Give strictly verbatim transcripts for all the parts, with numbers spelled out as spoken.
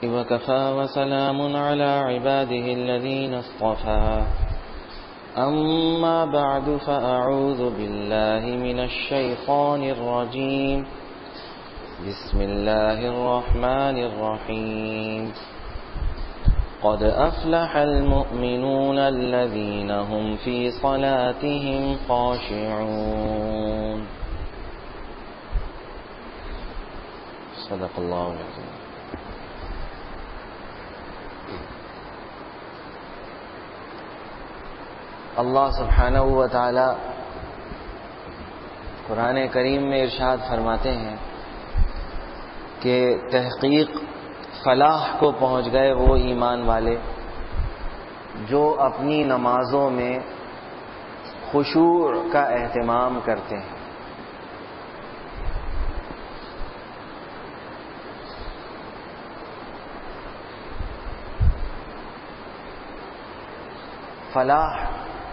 وكفى وسلام على عباده الذين اصطفى أما بعد فأعوذ بالله من الشيطان الرجيم بسم الله الرحمن الرحيم قد أفلح المؤمنون الذين هم في صلاتهم خاشعون صدق الله العظيم. اللہ سبحانہ و تعالی قرآن کریم میں ارشاد فرماتے ہیں کہ تحقیق فلاح کو پہنچ گئے وہ ایمان والے جو اپنی نمازوں میں خشوع کا اہتمام کرتے ہیں. فلاح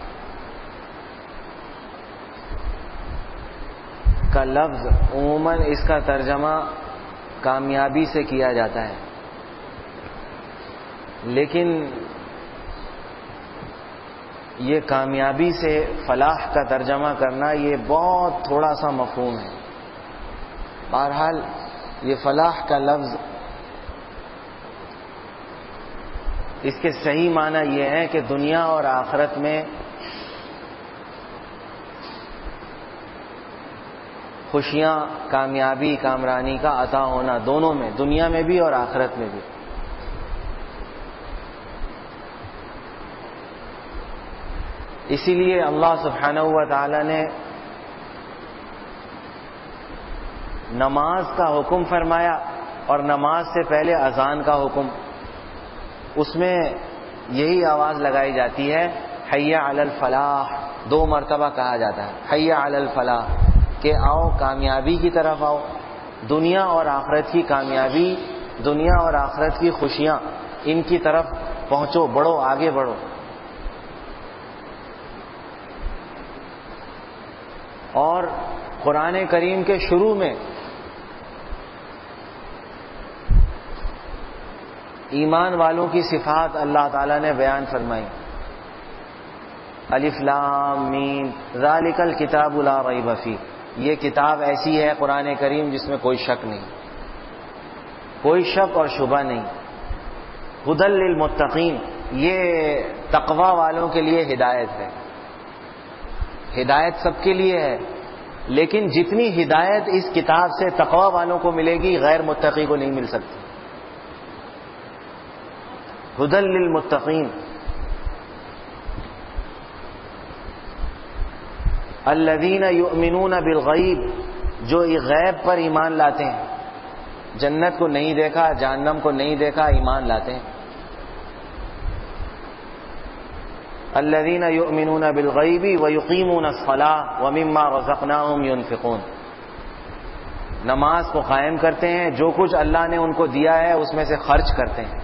کا لفظ عموماً اس کا ترجمہ کامیابی سے کیا جاتا ہے، لیکن یہ کامیابی سے فلاح کا ترجمہ کرنا یہ بہت تھوڑا سا مفہوم ہے. بہرحال یہ فلاح کا لفظ اس کے صحیح معنی یہ ہے کہ دنیا اور آخرت میں خوشیاں، کامیابی، کامرانی کا عطا ہونا، دونوں میں، دنیا میں بھی اور آخرت میں بھی. اسی لیے اللہ سبحانہ و تعالی نے نماز کا حکم فرمایا اور نماز سے پہلے اذان کا حکم. اس میں یہی آواز لگائی جاتی ہے حی علی الفلاح، دو مرتبہ کہا جاتا ہے حی علی الفلاح، کہ آؤ کامیابی کی طرف آؤ، دنیا اور آخرت کی کامیابی، دنیا اور آخرت کی خوشیاں، ان کی طرف پہنچو، بڑھو، آگے بڑھو. اور قرآن کریم کے شروع میں ایمان والوں کی صفات اللہ تعالی نے بیان فرمائی. الف لام میم ذالک الکتاب لا ریب فیہ، یہ کتاب ایسی ہے قرآن کریم جس میں کوئی شک نہیں، کوئی شک اور شبہ نہیں. ھدی للمتقین، یہ تقوی والوں کے لیے ہدایت ہے. ہدایت سب کے لیے ہے، لیکن جتنی ہدایت اس کتاب سے تقوی والوں کو ملے گی غیر متقی کو نہیں مل سکتی. ھدی للمتقین الذین یؤمنون بالغیب، جو غیب پر ایمان لاتے ہیں، جنت کو نہیں دیکھا، جہنم کو نہیں دیکھا، ایمان لاتے ہیں. الذین یؤمنون بالغیب ویقیمون الصلاۃ ومما رزقناہم ینفقون، نماز کو قائم کرتے ہیں، جو کچھ اللہ نے ان کو دیا ہے اس میں سے خرچ کرتے ہیں.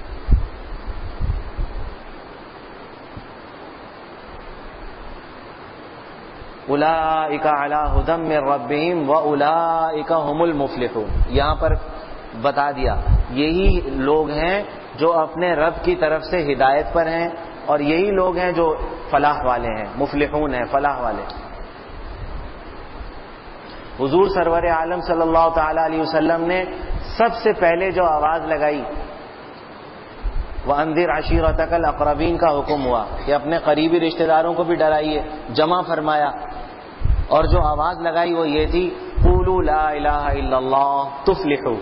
اولئک علی ھدی من ربہم واولئک ھم المفلحون، یہاں پر بتا دیا یہی لوگ ہیں جو اپنے رب کی طرف سے ہدایت پر ہیں، اور یہی لوگ ہیں جو فلاح والے ہیں، مفلحون ہیں، فلاح والے. حضور سرور عالم صلی اللہ تعالی علیہ وسلم نے سب سے پہلے جو آواز لگائی وَأَنذِرْ عَشِيرَتَكَ الْأَقْرَبِينَ کا حکم ہوا کہ اپنے قریبی رشتہ داروں کو بھی ڈرائیے، جمع فرمایا. اور جو آواز لگائی وہ یہ تھی قولوا لا الہ الا اللہ تفلحوا،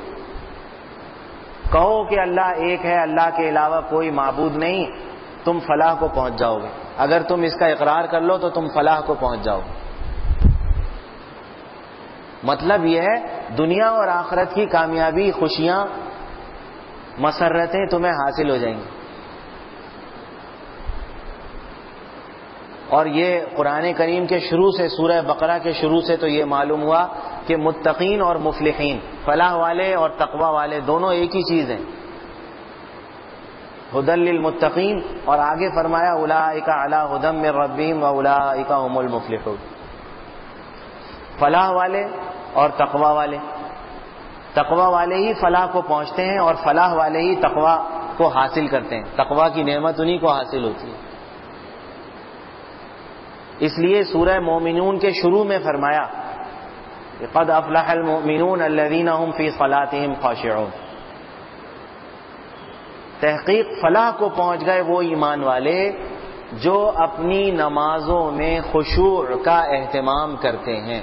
کہو کہ اللہ ایک ہے، اللہ کے علاوہ کوئی معبود نہیں، تم فلاح کو پہنچ جاؤ گے. اگر تم اس کا اقرار کر لو تو تم فلاح کو پہنچ جاؤ گے. مطلب یہ ہے دنیا اور آخرت کی کامیابی، خوشیاں، مسرتیں تمہیں حاصل ہو جائیں گی. اور یہ قرآن کریم کے شروع سے، سورہ بقرہ کے شروع سے تو یہ معلوم ہوا کہ متقین اور مفلحین، فلاح والے اور تقوی والے دونوں ایک ہی چیز ہیں. ھدی للمتقین، اور آگے فرمایا اولئک علی ھدی من ربہم واولئک ھم المفلحون، فلاح والے اور تقوی والے. تقوی والے ہی فلاح کو پہنچتے ہیں اور فلاح والے ہی تقوی کو حاصل کرتے ہیں. تقوی کی نعمت انہی کو حاصل ہوتی ہے. اس لیے سورہ مومنون کے شروع میں فرمایا قد افلح المؤمنون الذین هم فی صلاتهم خاشعون. تحقیق فلاح کو پہنچ گئے وہ ایمان والے جو اپنی نمازوں میں خشوع کا اہتمام کرتے ہیں.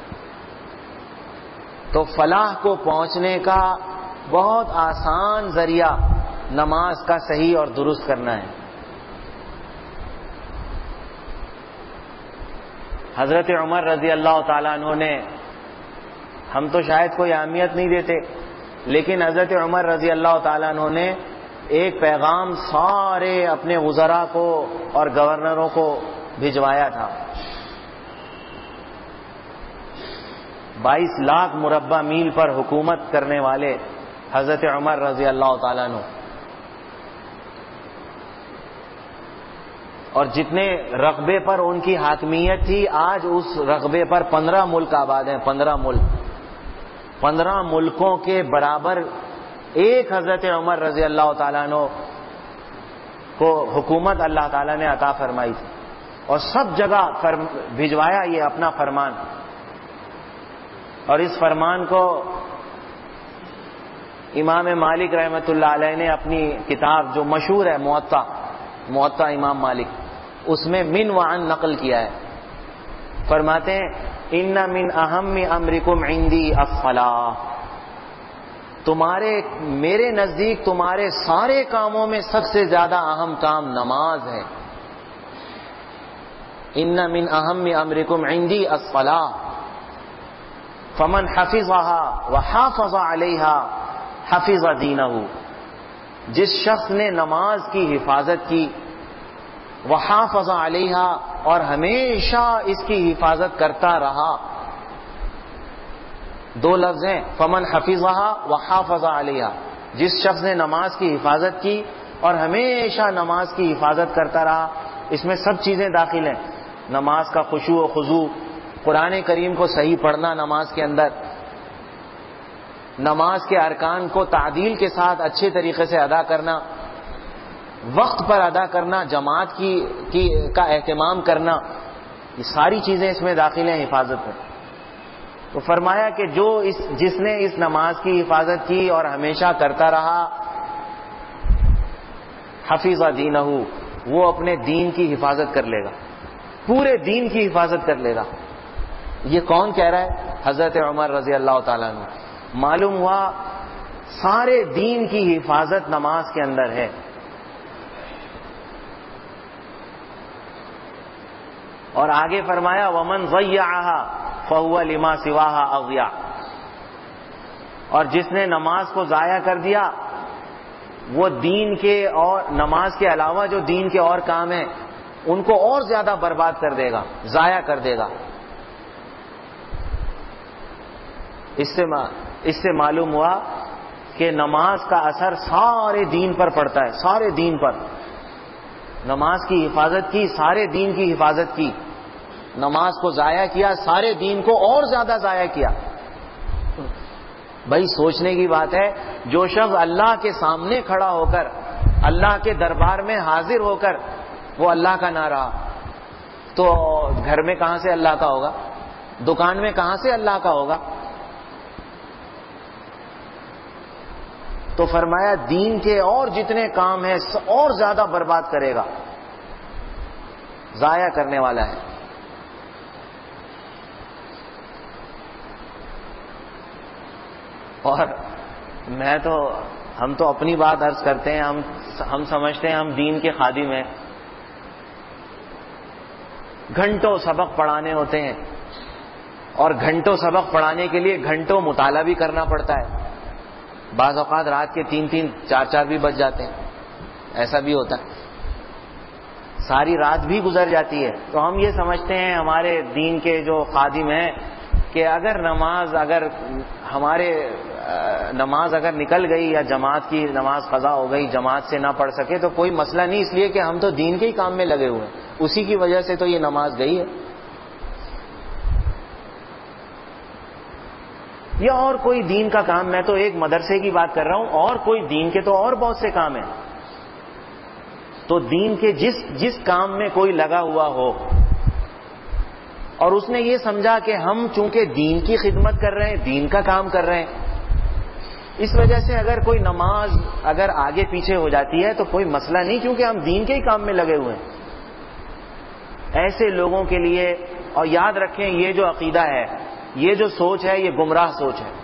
تو فلاح کو پہنچنے کا بہت آسان ذریعہ نماز کا صحیح اور درست کرنا ہے. حضرت عمر رضی اللہ تعالیٰ عنہ نے، ہم تو شاید کوئی اہمیت نہیں دیتے، لیکن حضرت عمر رضی اللہ تعالیٰ عنہ نے ایک پیغام سارے اپنے وزراء کو اور گورنروں کو بھجوایا تھا. بائیس لاکھ مربع میل پر حکومت کرنے والے حضرت عمر رضی اللہ تعالیٰ عنہ، اور جتنے رقبے پر ان کی حاکمیت تھی، آج اس رقبے پر پندرہ ملک آباد ہیں. پندرہ ملک پندرہ ملکوں کے برابر ایک حضرت عمر رضی اللہ تعالیٰ عنہ کو حکومت اللہ تعالیٰ نے عطا فرمائی تھی، اور سب جگہ بھجوایا یہ اپنا فرمان. اور اس فرمان کو امام مالک رحمۃ اللہ علیہ نے اپنی کتاب جو مشہور ہے موطا موطا امام مالک، اس میں من وعن نقل کیا ہے. فرماتے ہیں ان من اہم امرکم عندی الصلاۃ، تمہارے میرے نزدیک تمہارے سارے کاموں میں سب سے زیادہ اہم کام نماز ہے. ان من اہم امرکم عندی الصلاۃ فمن حفظها وحافظ علیها حفظ دینہ. جس شخص نے نماز کی حفاظت کی، وحافظ علیہا، اور ہمیشہ اس کی حفاظت کرتا رہا. دو لفظ ہیں، فمن حفظها وحافظ علیہا. جس شخص نے نماز کی حفاظت کی اور ہمیشہ نماز کی حفاظت کرتا رہا. اس میں سب چیزیں داخل ہیں، نماز کا خشوع و خضوع، قرآن کریم کو صحیح پڑھنا نماز کے اندر، نماز کے ارکان کو تعدیل کے ساتھ اچھے طریقے سے ادا کرنا، وقت پر ادا کرنا، جماعت کی, کی کا اہتمام کرنا، یہ ساری چیزیں اس میں داخل ہیں حفاظت میں. تو فرمایا کہ جو اس جس نے اس نماز کی حفاظت کی اور ہمیشہ کرتا رہا، حفظ دینہ، وہ اپنے دین کی حفاظت کر لے گا، پورے دین کی حفاظت کر لے گا. یہ کون کہہ رہا ہے؟ حضرت عمر رضی اللہ تعالیٰ عنہ. معلوم ہوا سارے دین کی حفاظت نماز کے اندر ہے. اور آگے فرمایا ومن ضیعها فهو لما سواها اضیع. اور جس نے نماز کو ضائع کر دیا، وہ دین کے اور نماز کے علاوہ جو دین کے اور کام ہیں ان کو اور زیادہ برباد کر دے گا، ضائع کر دے گا. اس سے اس سے معلوم ہوا کہ نماز کا اثر سارے دین پر پڑتا ہے، سارے دین پر. نماز کی حفاظت کی، سارے دین کی حفاظت کی. نماز کو ضائع کیا، سارے دین کو اور زیادہ ضائع کیا. بھائی سوچنے کی بات ہے، جو شخص اللہ کے سامنے کھڑا ہو کر، اللہ کے دربار میں حاضر ہو کر وہ اللہ کا نہ رہا، تو گھر میں کہاں سے اللہ کا ہوگا؟ دکان میں کہاں سے اللہ کا ہوگا؟ تو فرمایا دین کے اور جتنے کام ہیں اور زیادہ برباد کرے گا، ضائع کرنے والا ہے. اور میں تو ہم تو اپنی بات عرض کرتے ہیں، ہم ہم سمجھتے ہیں ہم دین کے خادم ہیں. گھنٹوں سبق پڑھانے ہوتے ہیں، اور گھنٹوں سبق پڑھانے کے لیے گھنٹوں مطالعہ بھی کرنا پڑتا ہے. بعض اوقات رات کے تین تین چار چار بھی بج جاتے ہیں، ایسا بھی ہوتا ہے، ساری رات بھی گزر جاتی ہے. تو ہم یہ سمجھتے ہیں ہمارے دین کے جو خادم ہیں کہ اگر نماز اگر ہمارے نماز اگر نکل گئی یا جماعت کی نماز قضا ہو گئی، جماعت سے نہ پڑھ سکے تو کوئی مسئلہ نہیں، اس لیے کہ ہم تو دین کے ہی کام میں لگے ہوئے ہیں، اسی کی وجہ سے تو یہ نماز گئی ہے. یا اور کوئی دین کا کام. میں تو ایک مدرسے کی بات کر رہا ہوں, اور کوئی دین کے تو اور بہت سے کام ہیں. تو دین کے جس جس کام میں کوئی لگا ہوا ہو اور اس نے یہ سمجھا کہ ہم چونکہ دین کی خدمت کر رہے ہیں, دین کا کام کر رہے ہیں, اس وجہ سے اگر کوئی نماز اگر آگے پیچھے ہو جاتی ہے تو کوئی مسئلہ نہیں, کیونکہ ہم دین کے ہی کام میں لگے ہوئے ہیں. ایسے لوگوں کے لیے, اور یاد رکھیں یہ جو عقیدہ ہے, یہ جو سوچ ہے, یہ گمراہ سوچ ہے.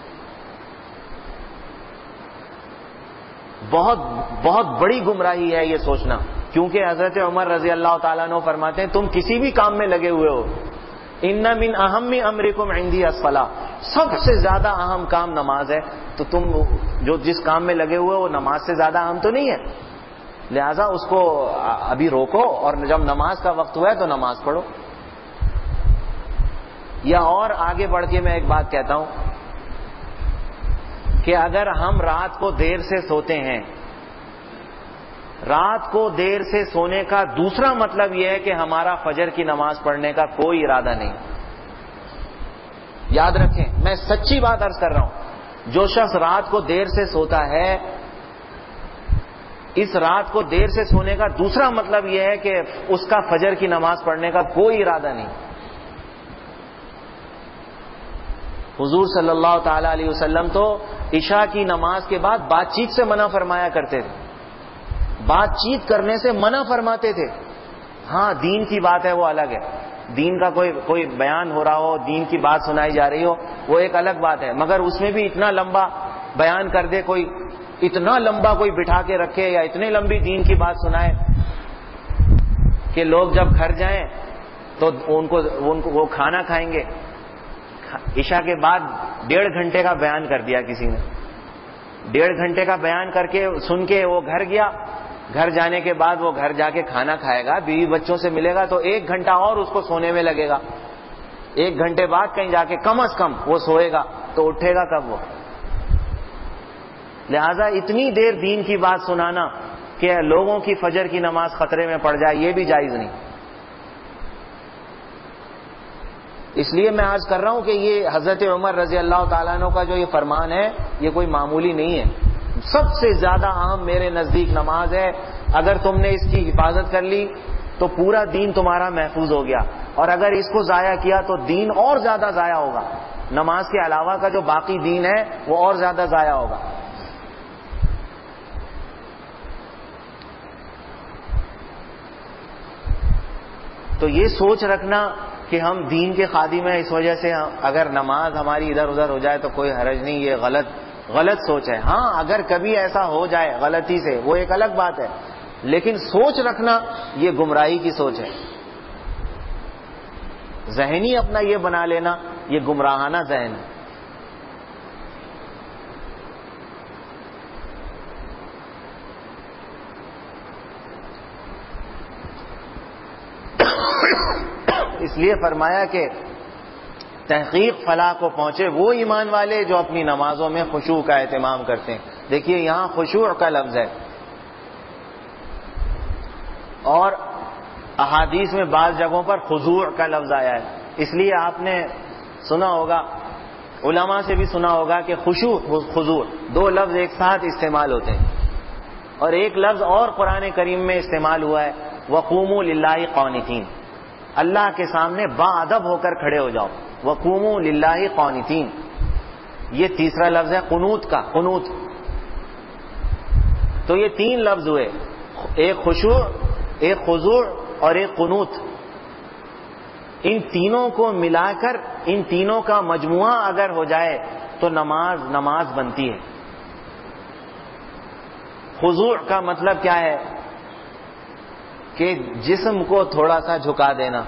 بہت بہت بڑی گمراہی ہے یہ سوچنا, کیونکہ حضرت عمر رضی اللہ تعالیٰ عنہ فرماتے ہیں تم کسی بھی کام میں لگے ہوئے ہو, ان من اہم امرکم عندی الصلاۃ, سب سے زیادہ اہم کام نماز ہے. تو تم جو جس کام میں لگے ہوئے ہو وہ نماز سے زیادہ اہم تو نہیں ہے, لہذا اس کو ابھی روکو اور جب نماز کا وقت ہوا ہے تو نماز پڑھو. یا اور آگے بڑھ کے میں ایک بات کہتا ہوں کہ اگر ہم رات کو دیر سے سوتے ہیں, رات کو دیر سے سونے کا دوسرا مطلب یہ ہے کہ ہمارا فجر کی نماز پڑھنے کا کوئی ارادہ نہیں. یاد رکھیں, میں سچی بات عرض کر رہا ہوں, جو شخص رات کو دیر سے سوتا ہے, اس رات کو دیر سے سونے کا دوسرا مطلب یہ ہے کہ اس کا فجر کی نماز پڑھنے کا کوئی ارادہ نہیں. حضور صلی اللہ تعالی علیہ وسلم تو عشاء کی نماز کے بعد بات چیت سے منع فرمایا کرتے تھے, بات چیت کرنے سے منع فرماتے تھے. ہاں دین کی بات ہے وہ الگ ہے, دین کا کوئی کوئی بیان ہو رہا ہو, دین کی بات سنائی جا رہی ہو, وہ ایک الگ بات ہے, مگر اس میں بھی اتنا لمبا بیان کر دے کوئی, اتنا لمبا کوئی بٹھا کے رکھے یا اتنی لمبی دین کی بات سنائے کہ لوگ جب گھر جائیں تو ان کو ان کو وہ کھانا کھائیں گے. عشاء کے بعد ڈیڑھ گھنٹے کا بیان کر دیا کسی نے, ڈیڑھ گھنٹے کا بیان کر کے سن کے وہ گھر گیا, گھر جانے کے بعد وہ گھر جا کے کھانا کھائے گا, بیوی بچوں سے ملے گا, تو ایک گھنٹہ اور اس کو سونے میں لگے گا. ایک گھنٹے بعد کہیں جا کے کم از کم وہ سوئے گا, تو اٹھے گا کب وہ؟ لہذا اتنی دیر دین کی بات سنانا کہ لوگوں کی فجر کی نماز خطرے میں پڑ جائے, یہ بھی جائز نہیں. اس لیے میں عرض کر رہا ہوں کہ یہ حضرت عمر رضی اللہ تعالیٰ عنہ کا جو یہ فرمان ہے یہ کوئی معمولی نہیں ہے. سب سے زیادہ اہم میرے نزدیک نماز ہے. اگر تم نے اس کی حفاظت کر لی تو پورا دین تمہارا محفوظ ہو گیا, اور اگر اس کو ضائع کیا تو دین اور زیادہ ضائع ہوگا. نماز کے علاوہ کا جو باقی دین ہے وہ اور زیادہ ضائع ہوگا. تو یہ سوچ رکھنا کہ ہم دین کے خادم ہیں, اس وجہ سے اگر نماز ہماری ادھر ادھر ہو جائے تو کوئی حرج نہیں, یہ غلط غلط سوچ ہے. ہاں اگر کبھی ایسا ہو جائے غلطی سے وہ ایک الگ بات ہے, لیکن سوچ رکھنا یہ گمراہی کی سوچ ہے. ذہنی اپنا یہ بنا لینا یہ گمراہانہ ذہن ہے. اس لیے فرمایا کہ تحقیق فلاح کو پہنچے وہ ایمان والے جو اپنی نمازوں میں خشوع کا اہتمام کرتے ہیں. دیکھیے یہاں خشوع کا لفظ ہے, اور احادیث میں بعض جگہوں پر خضوع کا لفظ آیا ہے. اس لیے آپ نے سنا ہوگا, علماء سے بھی سنا ہوگا کہ خشوع خضوع دو لفظ ایک ساتھ استعمال ہوتے ہیں. اور ایک لفظ اور قرآن کریم میں استعمال ہوا ہے, وقوموا للہ قانتین, اللہ کے سامنے باادب ہو کر کھڑے ہو جاؤ. وقوموا للہ قانتین, یہ تیسرا لفظ ہے قنوت کا, قنوت. تو یہ تین لفظ ہوئے, ایک خشوع, ایک خضوع اور ایک قنوت. ان تینوں کو ملا کر, ان تینوں کا مجموعہ اگر ہو جائے تو نماز نماز بنتی ہے. خضوع کا مطلب کیا ہے کہ جسم کو تھوڑا سا جھکا دینا.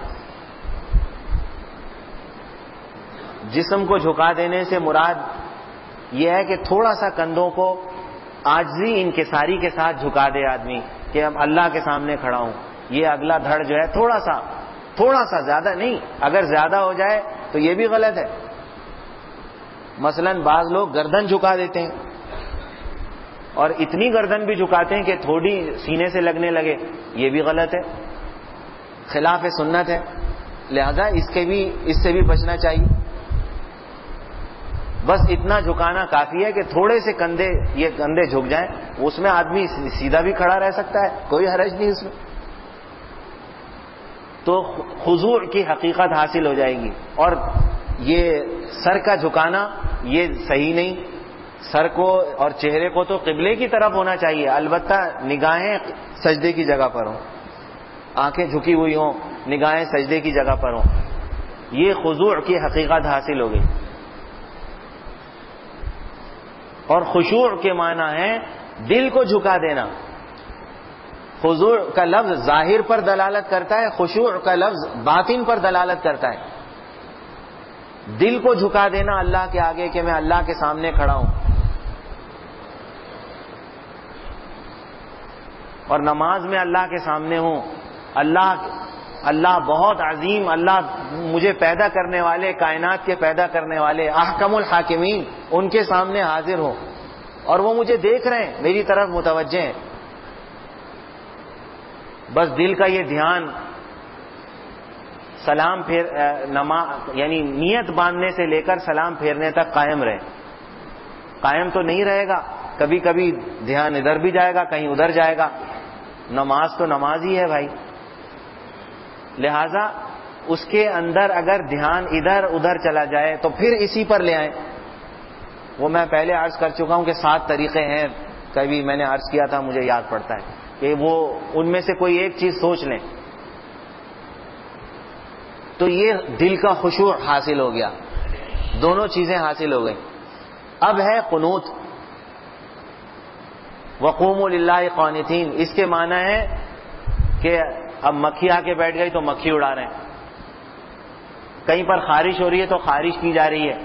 جسم کو جھکا دینے سے مراد یہ ہے کہ تھوڑا سا کندھوں کو عاجزی انکساری کے ساتھ جھکا دے آدمی کہ اب اللہ کے سامنے کھڑا ہوں. یہ اگلا دھڑ جو ہے تھوڑا سا تھوڑا سا زیادہ نہیں, اگر زیادہ ہو جائے تو یہ بھی غلط ہے. مثلا بعض لوگ گردن جھکا دیتے ہیں اور اتنی گردن بھی جھکاتے ہیں کہ تھوڑی سینے سے لگنے لگے, یہ بھی غلط ہے, خلاف سنت ہے. لہذا اس کے بھی اس سے بھی بچنا چاہیے. بس اتنا جھکانا کافی ہے کہ تھوڑے سے کندھے یہ کندھے جھک جائیں, اس میں آدمی سیدھا بھی کھڑا رہ سکتا ہے, کوئی حرج نہیں اس میں. تو خضوع کی حقیقت حاصل ہو جائے گی. اور یہ سر کا جھکانا یہ صحیح نہیں, سر کو اور چہرے کو تو قبلے کی طرف ہونا چاہیے, البتہ نگاہیں سجدے کی جگہ پر ہوں, آنکھیں جھکی ہوئی ہوں, نگاہیں سجدے کی جگہ پر ہوں. یہ خضوع کی حقیقت حاصل ہو گئی. اور خشوع کے معنی ہے دل کو جھکا دینا. خضوع کا لفظ ظاہر پر دلالت کرتا ہے, خشوع کا لفظ باطن پر دلالت کرتا ہے. دل کو جھکا دینا اللہ کے آگے کہ میں اللہ کے سامنے کھڑا ہوں. اور نماز میں اللہ کے سامنے ہوں, اللہ اللہ بہت عظیم, اللہ مجھے پیدا کرنے والے, کائنات کے پیدا کرنے والے احکم الحاکمین, ان کے سامنے حاضر ہوں اور وہ مجھے دیکھ رہے ہیں, میری طرف متوجہ ہیں. بس دل کا یہ دھیان سلام پھیر نماز یعنی نیت باندھنے سے لے کر سلام پھیرنے تک قائم رہے. قائم تو نہیں رہے گا, کبھی کبھی دھیان ادھر بھی جائے گا, کہیں ادھر جائے گا. نماز تو نماز ہی ہے بھائی, لہذا اس کے اندر اگر دھیان ادھر ادھر چلا جائے تو پھر اسی پر لے آئیں. وہ میں پہلے عرض کر چکا ہوں کہ سات طریقے ہیں, کبھی میں نے عرض کیا تھا, مجھے یاد پڑتا ہے کہ وہ ان میں سے کوئی ایک چیز سوچ لیں تو یہ دل کا خشوع حاصل ہو گیا, دونوں چیزیں حاصل ہو گئیں. اب ہے قنوت, وقوموا للہ قانتین. اس کے معنی ہے کہ اب مکھی آ کے بیٹھ گئی تو مکھی اڑا رہے ہیں, کہیں پر خارش ہو رہی ہے تو خارش کی جا رہی ہے.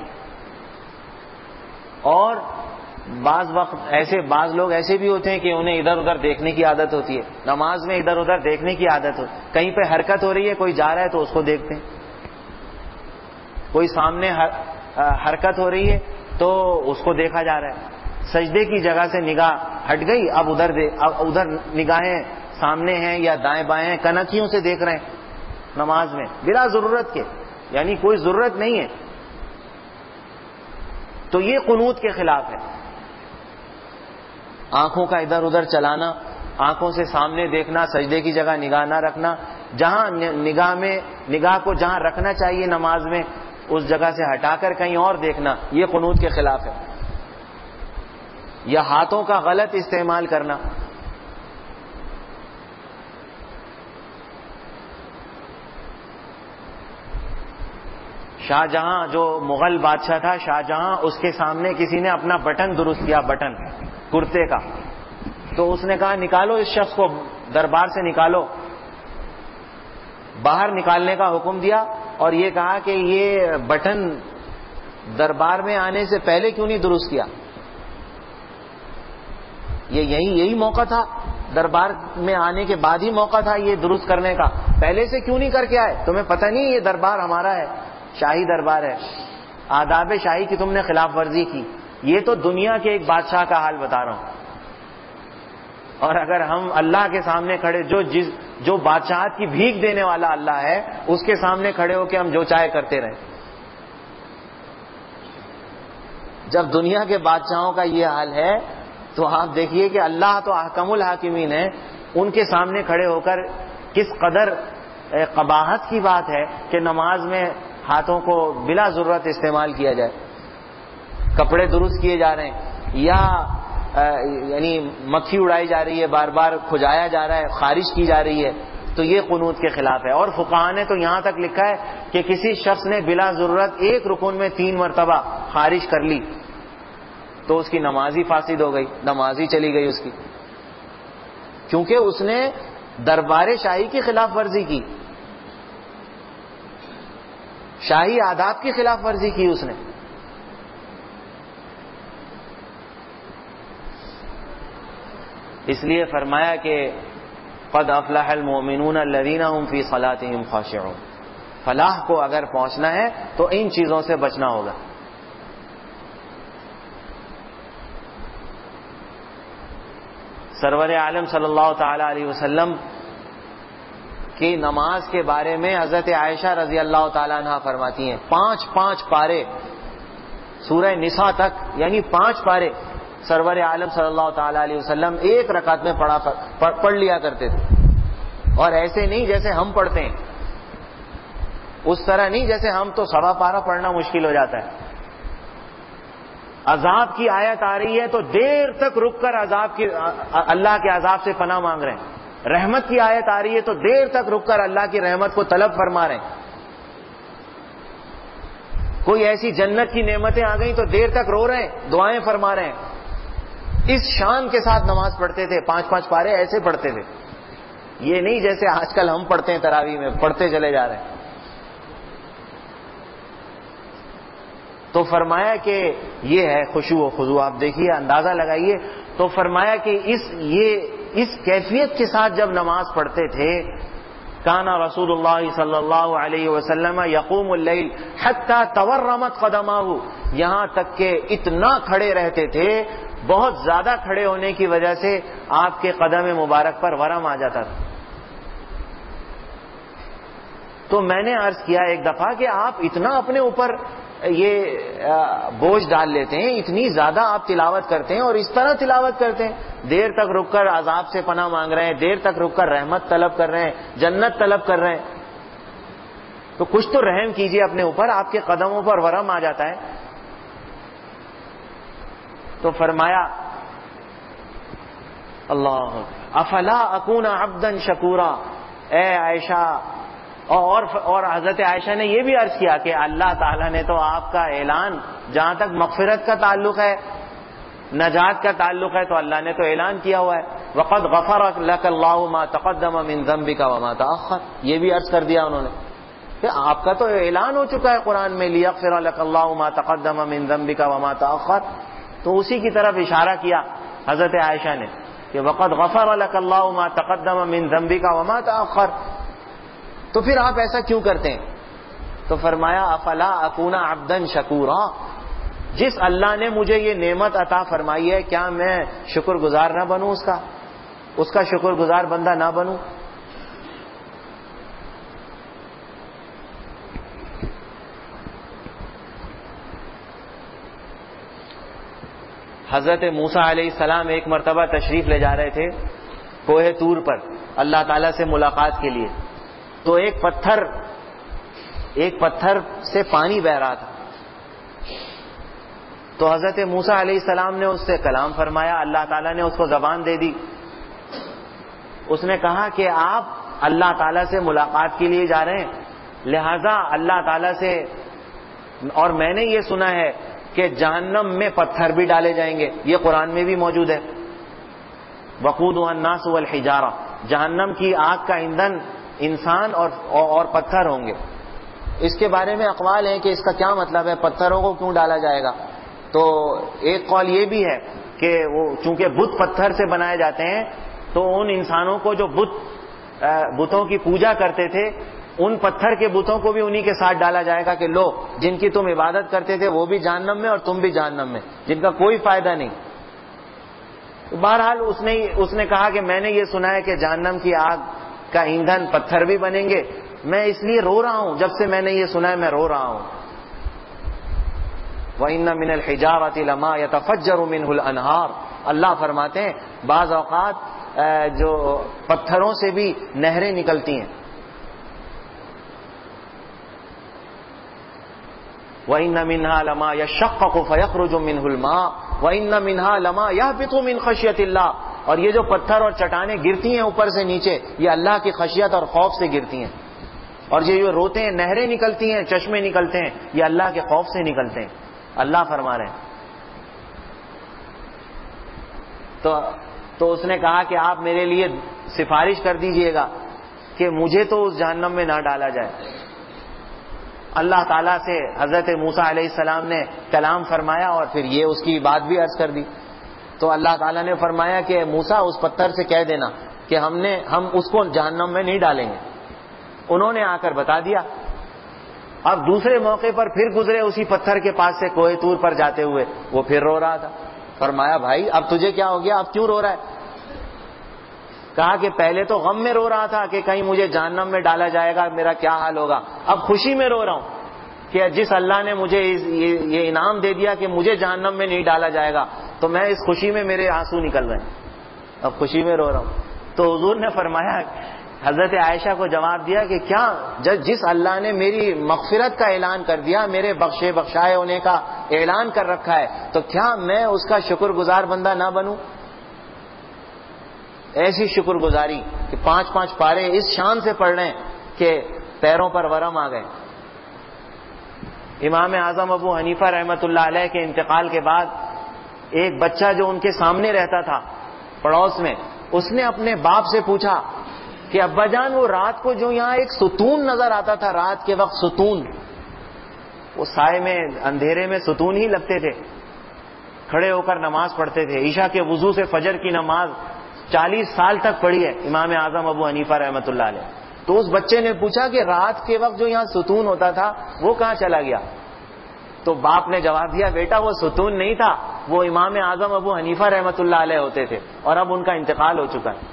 اور بعض وقت ایسے بعض لوگ ایسے بھی ہوتے ہیں کہ انہیں ادھر ادھر دیکھنے کی عادت ہوتی ہے, نماز میں ادھر ادھر دیکھنے کی عادت ہوتی ہے. کہیں پہ حرکت ہو رہی ہے, کوئی جا رہا ہے تو اس کو دیکھتے ہیں, کوئی سامنے حرکت ہو رہی ہے تو اس کو دیکھا جا رہا ہے. سجدے کی جگہ سے نگاہ ہٹ گئی, اب ادھر اب ادھر نگاہیں سامنے ہیں یا دائیں بائیں کنکھیوں سے دیکھ رہے ہیں نماز میں بلا ضرورت کے, یعنی کوئی ضرورت نہیں ہے. تو یہ قنوت کے خلاف ہے. آنکھوں کا ادھر ادھر چلانا, آنکھوں سے سامنے دیکھنا, سجدے کی جگہ نگاہ نہ رکھنا, جہاں نگاہ میں نگاہ کو جہاں رکھنا چاہیے نماز میں اس جگہ سے ہٹا کر کہیں اور دیکھنا, یہ قنوت کے خلاف ہے. یا ہاتھوں کا غلط استعمال کرنا, شاہ جہاں جو مغل بادشاہ تھا شاہ جہاں, اس کے سامنے کسی نے اپنا بٹن درست کیا, بٹن کرتے کا, تو اس نے کہا نکالو اس شخص کو, دربار سے نکالو. باہر نکالنے کا حکم دیا اور یہ کہا کہ یہ بٹن دربار میں آنے سے پہلے کیوں نہیں درست کیا, یہ یہی یہی موقع تھا, دربار میں آنے کے بعد ہی موقع تھا یہ درست کرنے کا, پہلے سے کیوں نہیں کر کے آئے؟ تمہیں پتہ نہیں یہ دربار ہمارا ہے, شاہی دربار ہے, آداب شاہی کی تم نے خلاف ورزی کی. یہ تو دنیا کے ایک بادشاہ کا حال بتا رہا ہوں. اور اگر ہم اللہ کے سامنے کھڑے, جو جس جو بادشاہت کی بھیک دینے والا اللہ ہے, اس کے سامنے کھڑے ہو کے ہم جو چاہے کرتے رہیں. جب دنیا کے بادشاہوں کا یہ حال ہے تو آپ دیکھیے کہ اللہ تو احکم الحاکمین ہے, ان کے سامنے کھڑے ہو کر کس قدر قباحت کی بات ہے کہ نماز میں ہاتھوں کو بلا ضرورت استعمال کیا جائے. کپڑے درست کیے جا رہے ہیں یا یعنی مکھی اڑائی جا رہی ہے, بار بار کھجایا جا رہا ہے, خارش کی جا رہی ہے, تو یہ قنوت کے خلاف ہے. اور فقہاء نے تو یہاں تک لکھا ہے کہ کسی شخص نے بلا ضرورت ایک رکن میں تین مرتبہ خارش کر لی تو اس کی نماز ہی فاسد ہو گئی, نماز ہی چلی گئی اس کی, کیونکہ اس نے دربار شاہی کی خلاف ورزی کی, شاہی آداب کی خلاف ورزی کی اس نے. اس لیے فرمایا کہ قد افلح المؤمنون الذین هم فی صلاتهم خاشعون. فلاح کو اگر پہنچنا ہے تو ان چیزوں سے بچنا ہوگا. سرور عالم صلی اللہ تعالی علیہ وسلم کی نماز کے بارے میں حضرت عائشہ رضی اللہ تعالی عنہ فرماتی ہیں, پانچ پانچ پارے سورہ نساء تک، یعنی پانچ پارے سرور عالم صلی اللہ تعالی علیہ وسلم ایک رکعت میں پڑھا پڑھ لیا کرتے تھے. اور ایسے نہیں جیسے ہم پڑھتے ہیں، اس طرح نہیں جیسے ہم تو سوا پارہ پڑھنا مشکل ہو جاتا ہے. عذاب کی آیت آ رہی ہے تو دیر تک رک کر عذاب کی اللہ کے عذاب سے پناہ مانگ رہے ہیں. رحمت کی آیت آ رہی ہے تو دیر تک رک کر اللہ کی رحمت کو طلب فرما رہے ہیں. کوئی ایسی جنت کی نعمتیں آ گئیں تو دیر تک رو رہے ہیں، دعائیں فرما رہے ہیں. اس شان کے ساتھ نماز پڑھتے تھے، پانچ پانچ پارے ایسے پڑھتے تھے. یہ نہیں جیسے آج کل ہم پڑھتے ہیں تراویح میں، پڑھتے چلے جا رہے ہیں. تو فرمایا کہ یہ ہے خشوع و خضوع. آپ دیکھیے، اندازہ لگائیے. تو فرمایا کہ اس یہ اس کیفیت کے ساتھ جب نماز پڑھتے تھے، کانا رسول اللہ صلی اللہ علیہ وسلم یقوم اللیل حتی تورمت قدماہ، یہاں تک کہ اتنا کھڑے رہتے تھے، بہت زیادہ کھڑے ہونے کی وجہ سے آپ کے قدم مبارک پر ورم آ جاتا تھا. تو میں نے عرض کیا ایک دفعہ کہ آپ اتنا اپنے اوپر یہ بوجھ ڈال لیتے ہیں، اتنی زیادہ آپ تلاوت کرتے ہیں اور اس طرح تلاوت کرتے ہیں، دیر تک رک کر عذاب سے پناہ مانگ رہے ہیں، دیر تک رک کر رحمت طلب کر رہے ہیں، جنت طلب کر رہے ہیں. تو کچھ تو رحم کیجئے اپنے اوپر، آپ کے قدموں پر ورم آ جاتا ہے. تو فرمایا اللہ افلا اکون عبدا شکورا، اے عائشہ. اور اور حضرت عائشہ نے یہ بھی عرض کیا کہ اللہ تعالیٰ نے تو آپ کا اعلان، جہاں تک مغفرت کا تعلق ہے، نجات کا تعلق ہے، تو اللہ نے تو اعلان کیا ہوا ہے وقد غفر لك اللہ ما تقدم من ذنبك وما تأخر. یہ بھی عرض کر دیا انہوں نے کہ آپ کا تو اعلان ہو چکا ہے قرآن میں، لیغفر لك اللہ ما تقدم من ذنبك وما تأخر. تو اسی کی طرف اشارہ کیا حضرت عائشہ نے کہ وقد غفر لك اللہ ما تقدم من ذنبك وما تأخر. تو پھر آپ ایسا کیوں کرتے ہیں؟ تو فرمایا افلا اکون عبدا شکورا، جس اللہ نے مجھے یہ نعمت عطا فرمائی ہے، کیا میں شکر گزار نہ بنوں، اس کا اس کا شکر گزار بندہ نہ بنوں؟ حضرت موسیٰ علیہ السلام ایک مرتبہ تشریف لے جا رہے تھے کوہ طور پر اللہ تعالیٰ سے ملاقات کے لیے. تو ایک پتھر ایک پتھر سے پانی بہ رہا تھا. تو حضرت موسیٰ علیہ السلام نے اس سے کلام فرمایا، اللہ تعالیٰ نے اس کو زبان دے دی. اس نے کہا کہ آپ اللہ تعالیٰ سے ملاقات کے لیے جا رہے ہیں، لہذا اللہ تعالیٰ سے، اور میں نے یہ سنا ہے کہ جہنم میں پتھر بھی ڈالے جائیں گے، یہ قرآن میں بھی موجود ہے. وقودها الناس والحجارہ، جہنم کی آگ کا ایندھن انسان اور اور پتھر ہوں گے. اس کے بارے میں اقوال ہیں کہ اس کا کیا مطلب ہے، پتھروں کو کیوں ڈالا جائے گا. تو ایک قول یہ بھی ہے کہ وہ چونکہ بت پتھر سے بنائے جاتے ہیں، تو ان انسانوں کو جو بت بتوں کی پوجا کرتے تھے، ان پتھر کے بتوں کو بھی انہی کے ساتھ ڈالا جائے گا کہ لو، جن کی تم عبادت کرتے تھے وہ بھی جہنم میں اور تم بھی جہنم میں، جن کا کوئی فائدہ نہیں. بہرحال اس نے اس نے کہا کہ میں نے یہ سنا ہے کہ جہنم کی آگ کا ایندھن پتھر بھی بنیں گے، میں اس لیے رو رہا ہوں، جب سے میں نے یہ سنا ہے میں رو رہا ہوں. وَإِنَّ مِنَ الْحِجَارَةِ لَمَا يَتَفَجَّرُ مِنْهُ الْأَنْهَارُ، اللہ فرماتے ہیں بعض اوقات جو پتھروں سے بھی نہریں نکلتی ہیں. وَإِنَّ مِنْهَا لَمَا يَشَّقَّقُ فَيَخْرُجُ مِنْهُ الْمَاءُ وَإِنَّ مِنْهَا لَمَا يَهْبِطُ مِنْ خَشْيَةِ اللَّهِ، اور یہ جو پتھر اور چٹانیں گرتی ہیں اوپر سے نیچے، یہ اللہ کی خشیت اور خوف سے گرتی ہیں. اور یہ جو روتے ہیں، نہریں نکلتی ہیں، چشمے نکلتے ہیں، یہ اللہ کے خوف سے نکلتے ہیں. اللہ فرما رہے ہیں. تو تو اس نے کہا کہ آپ میرے لیے سفارش کر دیجئے گا کہ مجھے تو اس جہنم میں نہ ڈالا جائے. اللہ تعالیٰ سے حضرت موسیٰ علیہ السلام نے کلام فرمایا اور پھر یہ اس کی بات بھی عرض کر دی. تو اللہ تعالیٰ نے فرمایا کہ موسیٰ اس پتھر سے کہہ دینا کہ ہم نے ہم اس کو جہنم میں نہیں ڈالیں گے. انہوں نے آ کر بتا دیا. اب دوسرے موقع پر پھر گزرے اسی پتھر کے پاس سے کوہ طور پر جاتے ہوئے، وہ پھر رو رہا تھا. فرمایا بھائی اب تجھے کیا ہو گیا، اب کیوں رو رہا ہے؟ کہا کہ پہلے تو غم میں رو رہا تھا کہ کہیں مجھے جہنم میں ڈالا جائے گا، میرا کیا حال ہوگا، اب خوشی میں رو رہا ہوں. کہ جس اللہ نے مجھے یہ انعام دے دیا کہ مجھے جہنم میں نہیں ڈالا جائے گا تو میں اس خوشی میں میرے آنسو نکل رہے ہیں, اب خوشی میں رو رہا ہوں. تو حضور نے فرمایا, حضرت عائشہ کو جواب دیا کہ کیا جس اللہ نے میری مغفرت کا اعلان کر دیا, میرے بخشے بخشائے ہونے کا اعلان کر رکھا ہے, تو کیا میں اس کا شکر گزار بندہ نہ بنوں؟ ایسی شکر گزاری کہ پانچ پانچ پارے اس شان سے پڑھ رہے ہیں کہ پیروں پر ورم آ گئے. امام اعظم ابو حنیفہ رحمۃ اللہ علیہ کے انتقال کے بعد ایک بچہ جو ان کے سامنے رہتا تھا پڑوس میں, اس نے اپنے باپ سے پوچھا کہ ابا جان وہ رات کو جو یہاں ایک ستون نظر آتا تھا, رات کے وقت ستون, وہ سائے میں اندھیرے میں ستون ہی لگتے تھے, کھڑے ہو کر نماز پڑھتے تھے. عشاء کے وضو سے فجر کی نماز چالیس سال تک پڑھی ہے امام اعظم ابو حنیفہ رحمۃ اللہ علیہ. تو اس بچے نے پوچھا کہ رات کے وقت جو یہاں ستون ہوتا تھا وہ کہاں چلا گیا؟ تو باپ نے جواب دیا, بیٹا وہ ستون نہیں تھا, وہ امام اعظم ابو حنیفہ رحمۃ اللہ علیہ ہوتے تھے اور اب ان کا انتقال ہو چکا ہے.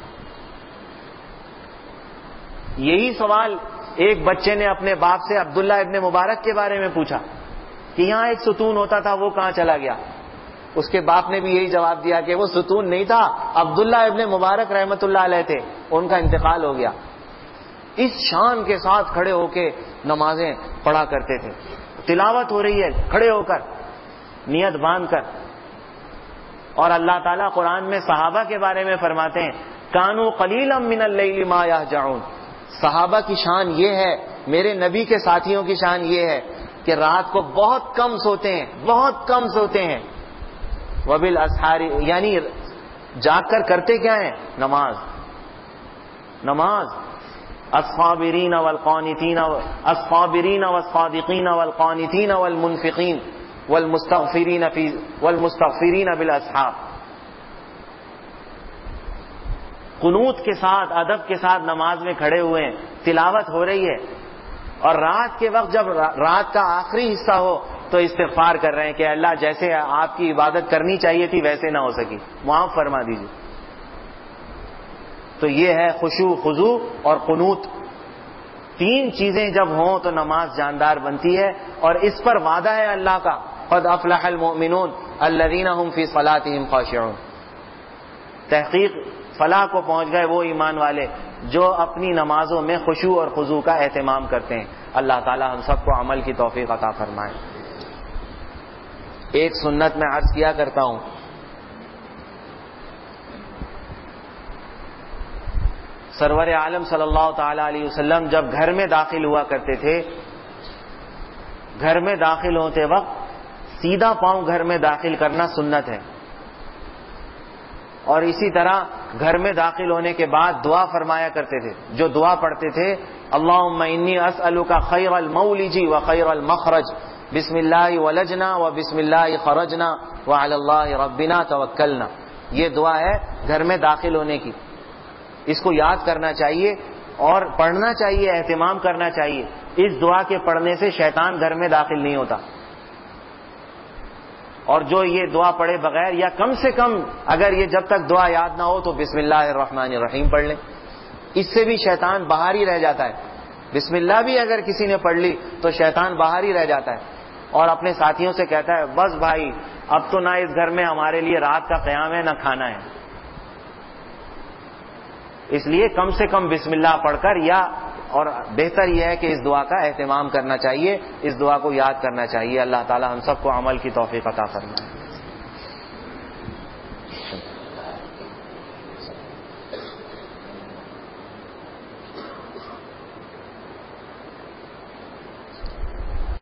یہی سوال ایک بچے نے اپنے باپ سے عبداللہ ابن مبارک کے بارے میں پوچھا کہ یہاں ایک ستون ہوتا تھا وہ کہاں چلا گیا؟ اس کے باپ نے بھی یہی جواب دیا کہ وہ ستون نہیں تھا, عبداللہ ابن مبارک رحمۃ اللہ علیہ تھے, ان کا انتقال ہو گیا. اس شان کے ساتھ کھڑے ہو کے نمازیں پڑھا کرتے تھے. تلاوت ہو رہی ہے کھڑے ہو کر, نیت باندھ کر. اور اللہ تعالیٰ قرآن میں صحابہ کے بارے میں فرماتے ہیں, کانوا قلیلا من اللیل ما یہجعون. صحابہ کی شان یہ ہے, میرے نبی کے ساتھیوں کی شان یہ ہے کہ رات کو بہت کم سوتے ہیں, بہت کم سوتے ہیں. وبالاسحار, یعنی جاگ کر کرتے کیا ہیں؟ نماز. نماز. الصابرین والقانتین الصابرین والصادقین والقانتین والمنفقین والمستغفرین فی والمستغفرین بالاسحار. قنوت کے ساتھ, ادب کے ساتھ نماز میں کھڑے ہوئے ہیں, تلاوت ہو رہی ہے, اور رات کے وقت جب رات کا آخری حصہ ہو تو استغفار کر رہے ہیں کہ اللہ جیسے آپ کی عبادت کرنی چاہیے تھی ویسے نہ ہو سکی, معاف فرما دیجیے. تو یہ ہے خشوع, خضوع اور قنوت. تین چیزیں جب ہوں تو نماز جاندار بنتی ہے, اور اس پر وعدہ ہے اللہ کا, قد افلح المؤمنون الذین هم فی صلاتهم خاشعون. تحقیق فلاح کو پہنچ گئے وہ ایمان والے جو اپنی نمازوں میں خشوع اور خضوع کا اہتمام کرتے ہیں. اللہ تعالی ہم سب کو عمل کی توفیق عطا فرمائے. ایک سنت میں عرض کیا کرتا ہوں, سرور عالم صلی اللہ تعالی علیہ وسلم جب گھر میں داخل ہوا کرتے تھے, گھر میں داخل ہوتے وقت سیدھا پاؤں گھر میں داخل کرنا سنت ہے. اور اسی طرح گھر میں داخل ہونے کے بعد دعا فرمایا کرتے تھے. جو دعا پڑھتے تھے, اللہم انی اسألک خیر المولج و خیر المخرج, بسم اللہ ولجنا و بسم اللہ خرجنا وعلی اللہ ربنا توکلنا. یہ دعا ہے گھر میں داخل ہونے کی. اس کو یاد کرنا چاہیے اور پڑھنا چاہیے, اہتمام کرنا چاہیے. اس دعا کے پڑھنے سے شیطان گھر میں داخل نہیں ہوتا. اور جو یہ دعا پڑھے بغیر, یا کم سے کم اگر یہ جب تک دعا یاد نہ ہو تو بسم اللہ الرحمن الرحیم پڑھ لیں, اس سے بھی شیطان باہر ہی رہ جاتا ہے. بسم اللہ بھی اگر کسی نے پڑھ لی تو شیطان باہر ہی رہ جاتا ہے, اور اپنے ساتھیوں سے کہتا ہے بس بھائی اب تو نہ اس گھر میں ہمارے لیے رات کا قیام ہے نہ کھانا ہے. اس لیے کم سے کم بسم اللہ پڑھ کر, یا اور بہتر یہ ہے کہ اس دعا کا اہتمام کرنا چاہیے, اس دعا کو یاد کرنا چاہیے. اللہ تعالی ہم سب کو عمل کی توفیق عطا فرمائے.